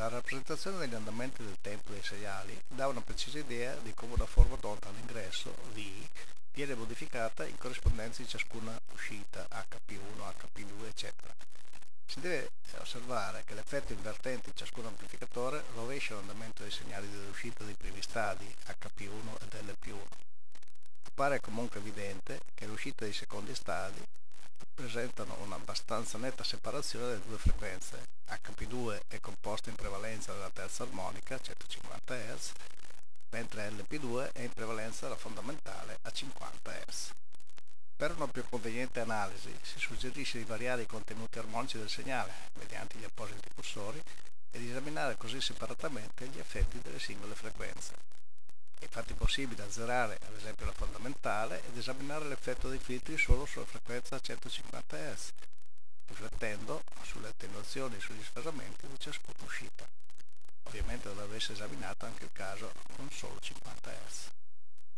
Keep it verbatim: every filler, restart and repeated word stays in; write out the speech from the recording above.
La rappresentazione degli andamenti del tempo dei segnali dà una precisa idea di come una forma d'onda all'ingresso, V, viene modificata in corrispondenza di ciascuna uscita, H P uno, H P due, eccetera. Si deve osservare che l'effetto invertente in ciascun amplificatore rovescia l'andamento dei segnali dell'uscita dei primi stadi, H P uno ed L P uno. Appare comunque evidente che l'uscita dei secondi stadi presentano una abbastanza netta separazione delle due frequenze. H P due è composta in prevalenza dalla terza armonica, centocinquanta hertz, mentre L P due è in prevalenza dalla fondamentale a cinquanta hertz. Per una più conveniente analisi si suggerisce di variare i contenuti armonici del segnale mediante gli appositi cursori e di esaminare così separatamente gli effetti delle singole frequenze. È infatti possibile azzerare ad esempio la fondamentale ed esaminare l'effetto dei filtri solo sulla frequenza a centocinquanta hertz, riflettendo sulle attenuazioni e sugli sfasamenti di ciascuna uscita. Ovviamente dovrebbe essere esaminato anche il caso con solo cinquanta hertz.